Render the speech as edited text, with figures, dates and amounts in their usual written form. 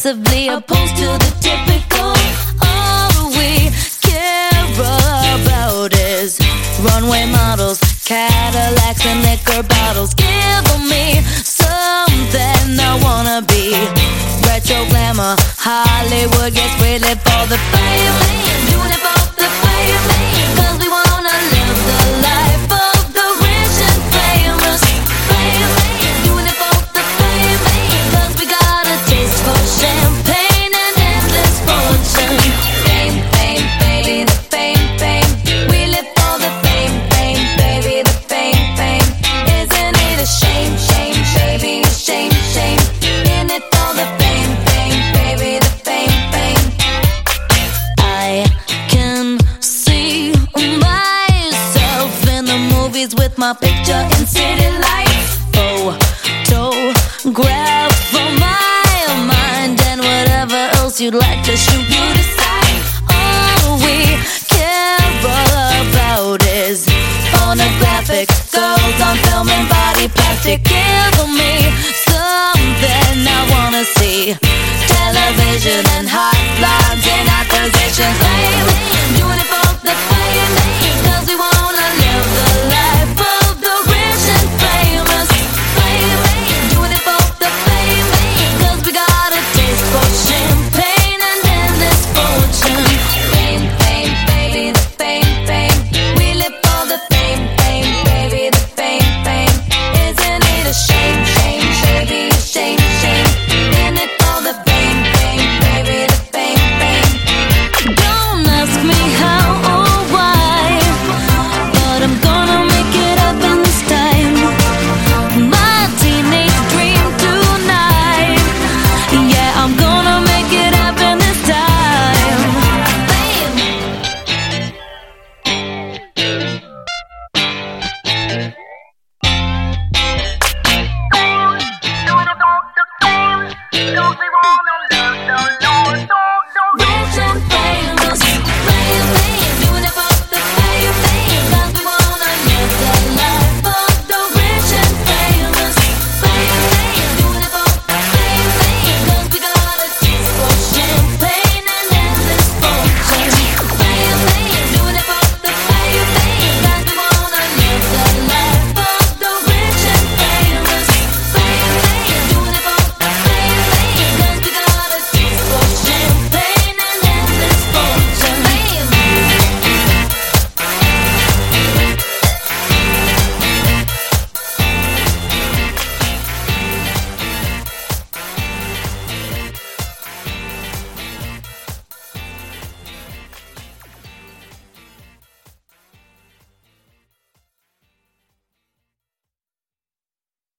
aggressively opposed to the typical. All we care about is runway models, Cadillacs and liquor bottles. Give me something I wanna be. Retro glamour, Hollywood gets really for the fame. Doing it for the fame, 'cause we wanna live the life of the rich and famous. Fame, doing it for the fame, 'cause we got a taste for champagne and endless fortune. Fame, fame, baby, the fame, fame. We live for the fame, fame, baby, the fame, fame. Isn't it a shame, shame, baby, a shame, shame. In it for the fame, fame, baby, the fame, fame. I can see myself in the movies with my picture in city lights. Photograph for my mind and whatever else you'd like to shoot, you decide. All we care about is pornographic girls on film and body plastic. Give me